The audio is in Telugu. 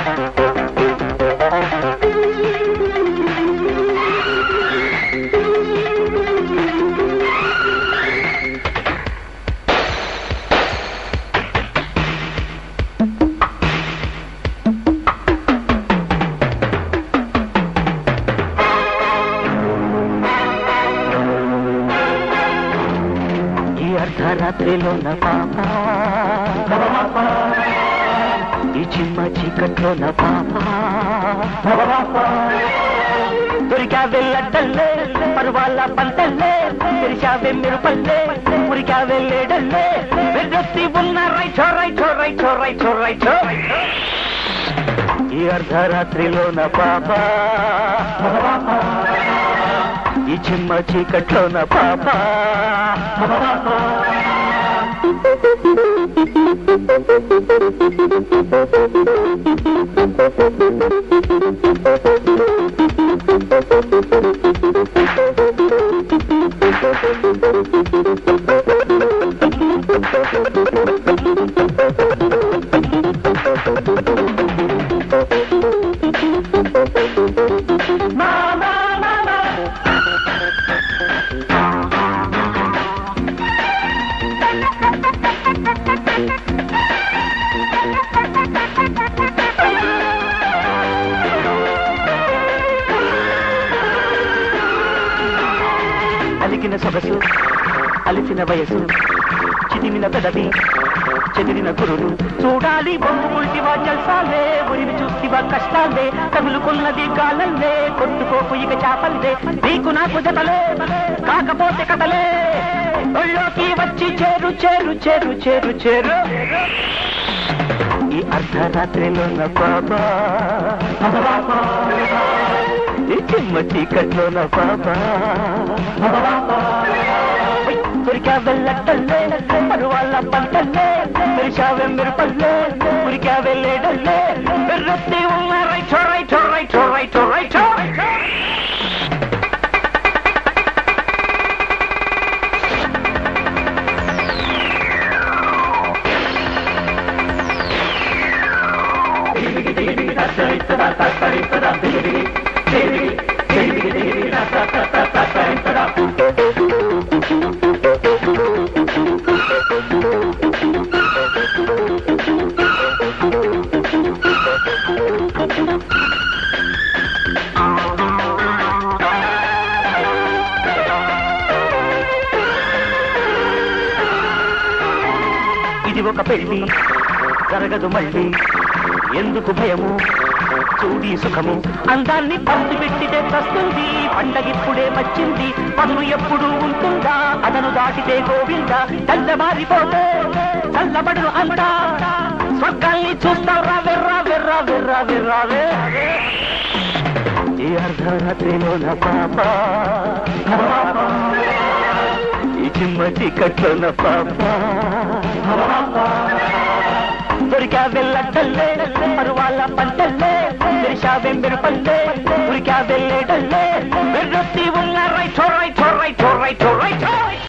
అర్ధరాత్రిలోన పాప ఈ చిమ్మ చీకట్లోన పాప దొరికావే లడ్డల్లే పర్వాల పంటల్లే తెరిచావే మెరుపల్లే మురికావే లేడల్లే వెర్రొత్తి ఉన్న రైచో రైచో రైచో రైచో రైచో ఈ అర్ధరాత్రిలోన పాప ఈ చిమ్మ చీకట్లోన పాప అలికిన సొగసు అలిసిన వయసు చిదిమిన పెదవి చెదిరిన కురులు చూడాలి బొమ్ముల్టివా జల్సాలే ఉరిని చూస్తివా కష్టాలే తగులుకున్నది గాలల్లే కొట్టుకోపు ఇక చాపల్లే నీకు నాకు జతలే కాకపోతే కథలే ఒళ్ళోకి వచ్చి చేరు చేరు చేరు చేరు చేరు ఈ అర్ధరాత్రిలోన బాబా ఈ చిమ్మ చీకట్లోన బాబా దొరికావే లడ్డల్లే పరువాళ్ళ పంటల్లే తెరిచావే మెరుపల్లే మురికావే లేడల్లే వెర్రొత్తి ఉన్న రైచో రైచో రైచో రైచో రైచో ఇది ఒక పెళ్లి జరగదు మళ్ళీ ఎందుకు భయము చూడి సుఖము అందాన్ని పంచి పెట్టితే వస్తుంది పండగిప్పుడే వచ్చింది పన్ను ఎప్పుడు ఉంటుందా అదను దాటితే గోవిందా తెల్లబారిపోతే చల్లబడు అంతా స్వర్గాల్ని చూస్తారా వెర్రా వెర్రా వెర్రా వెర్రావే ఈ అర్ధరాత్రిలోన పాప ఈ చిమ్మ చీకట్లోన పాప దొరికావే లడ్డల్లే పరువాళ్ళ పంటల్లే తెరిచావే మెరుపల్లే మురికావే లేడల్లే వెర్రొత్తి ఉన్న రైచో రైచో రైచో రైచో రైచో